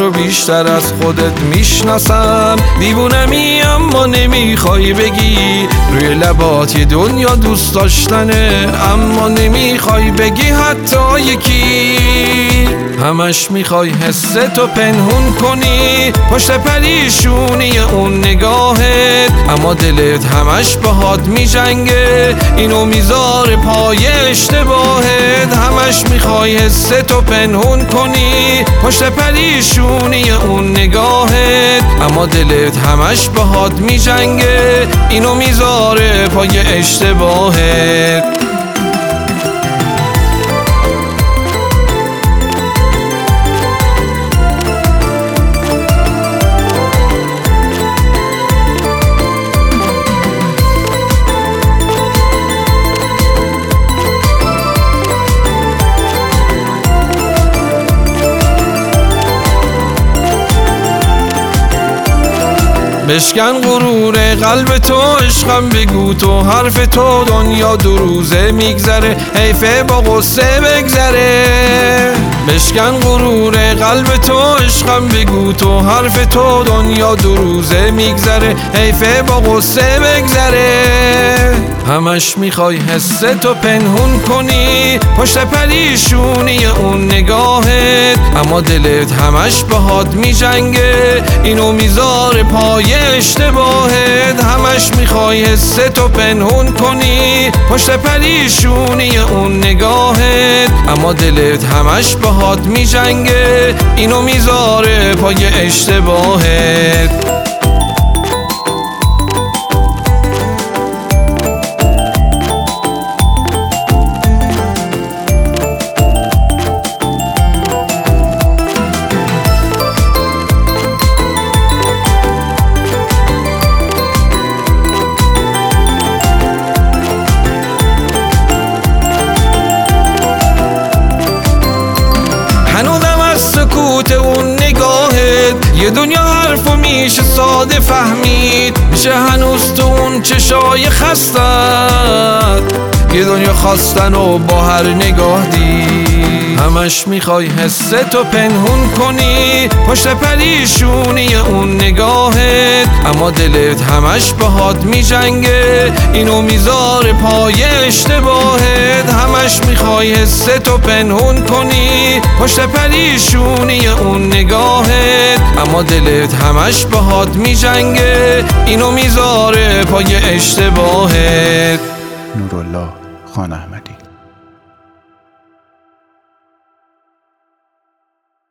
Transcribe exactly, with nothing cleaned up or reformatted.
رو بیشتر از خودت میشناسم. دیوونمی اما نمیخوای بگی، روی لبات یه دنیا دوست داشتنه اما نمیخوای بگی حتی یکی. همش میخوای حستو پنهون کنی پشت پریشونی اون نگاهت، اما دلت همش باهات میجنگه، اینو میذاره پای اشتباهت. همش میخوای حستو پنهون کنی پشت پریشونی اون نگاهت، اما دلت همش باهات میجنگه، اینو میذاره پای اشتباهت. بشکن غرور قلب تو، عشقم بگو تو حرف تو، دنیا دو روزه میگذره حیفه با غصه بگذره. بشکن غرور قلب تو، عشقم بگو تو حرف تو، دنیا دو روزه میگذره حیفه با غصه بگذره. همش میخوای حستو پنهون کنی پشت پریشونی اون نگاهت، اما دلت همش باهات میجنگه، اینو میذاره پای اشتباهت. همش میخوای حستو پنهون کنی پشت پریشونی اون نگاهت، اما دلت همش باهات میجنگه، اینو میذاره پای اشتباهت. سکوت اون نگاهت یه دنیا حرفو میشه ساده فهمید، میشه هنوز تو اون چشای خستت یه دنیا خواستن و با هر نگاه دید. همش میخوای حستو پنهون کنی پشت پریشونی اون نگاهت، اما دلت همش باهات میجنگه، اینو میذاره پای اشتباهت. همش میخوای حستو پنهون کنی پشت پریشونی اون نگاهت، اما دلت همش باهات میجنگه، اینو میذاره پای اشتباهت. نورالله خان احمدی.